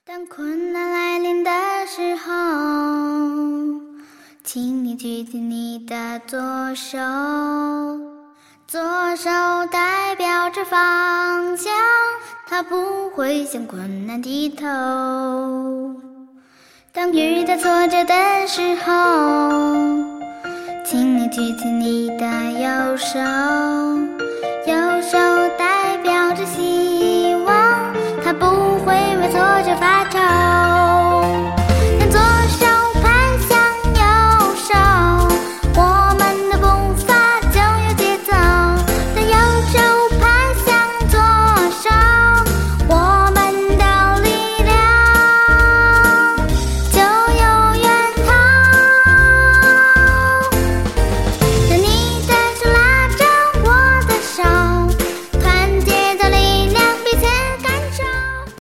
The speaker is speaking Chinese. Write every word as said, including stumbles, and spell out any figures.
当困难来临的时候，请你举起你的左手，左手代表着方向，它不会向困难低头。当遇到挫折的时候，请你举起你的右手，右手代表着希望，它不会为挫折发愁。